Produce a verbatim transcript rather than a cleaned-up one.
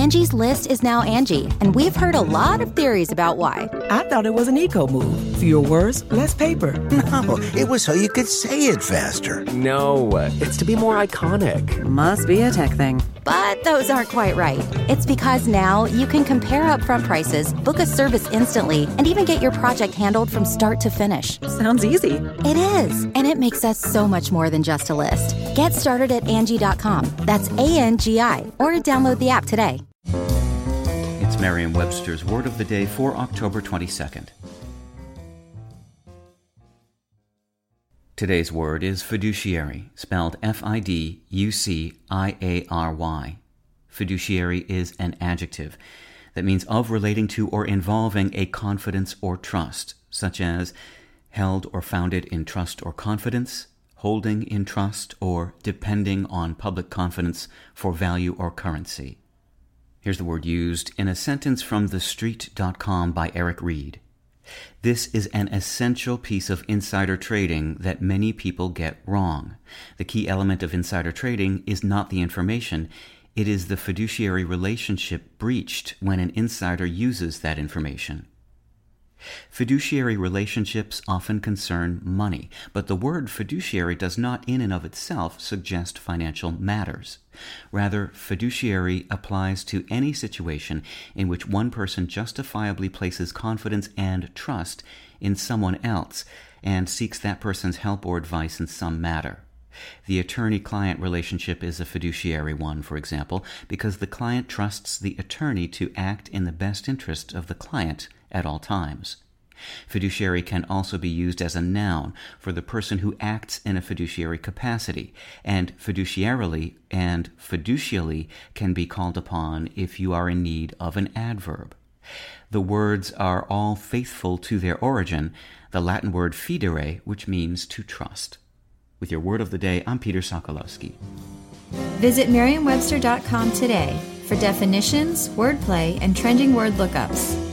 Angie's List is now Angie, and we've heard a lot of theories about why. I thought it was an eco move. Fewer words, less paper. No, it was so you could say it faster. No, it's to be more iconic. Must be a tech thing. But those aren't quite right. It's because now you can compare upfront prices, book a service instantly, and even get your project handled from start to finish. Sounds easy. It is, and it makes us so much more than just a list. Get started at Angie dot com. That's A N G I, or download the app today. It's Merriam-Webster's Word of the Day for October twenty-second. Today's word is fiduciary, spelled F I D U C I A R Y. Fiduciary is an adjective that means of relating to or involving a confidence or trust, such as held or founded in trust or confidence, holding in trust, or depending on public confidence for value or currency. Here's the word used in a sentence from the street dot com by Eric Reed. This is an essential piece of insider trading that many people get wrong. The key element of insider trading is not the information. It is the fiduciary relationship breached when an insider uses that information. Fiduciary relationships often concern money, but the word fiduciary does not in and of itself suggest financial matters. Rather, fiduciary applies to any situation in which one person justifiably places confidence and trust in someone else and seeks that person's help or advice in some matter. The attorney-client relationship is a fiduciary one, for example, because the client trusts the attorney to act in the best interest of the client at all times. Fiduciary can also be used as a noun for the person who acts in a fiduciary capacity, and fiduciarily and fiducially can be called upon if you are in need of an adverb. The words are all faithful to their origin, the Latin word fidere, which means to trust. With your word of the day, I'm Peter Sokolowski. Visit Merriam Webster dot com today for definitions, wordplay, and trending word lookups.